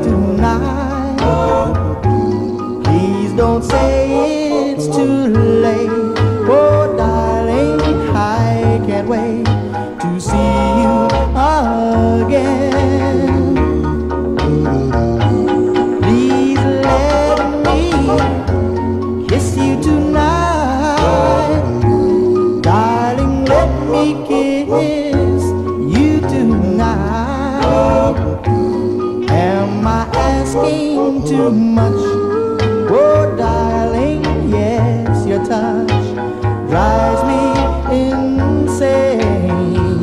tonight. Please don't say it's too late. Oh, darling, I can't wait to see you again. Please let me kiss you tonight. Darling, let me kiss you tonight. Am I asking too much? Oh, darling, yes, your touch drives me insane.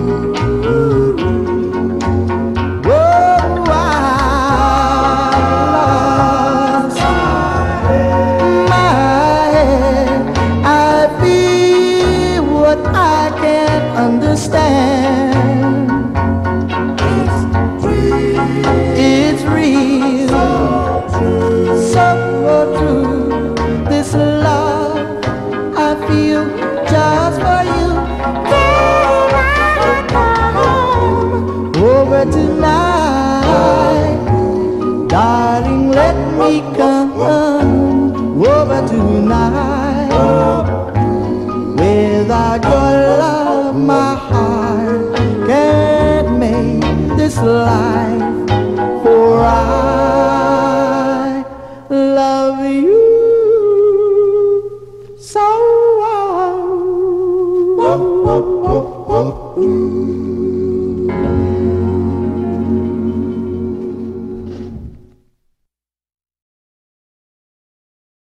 Oh, I lost my head. I feel what I can't understand. It's real, so true. This love I feel just for you. Can I come over tonight? Darling, let me come over tonight. Without your love, my heart can't make this life for I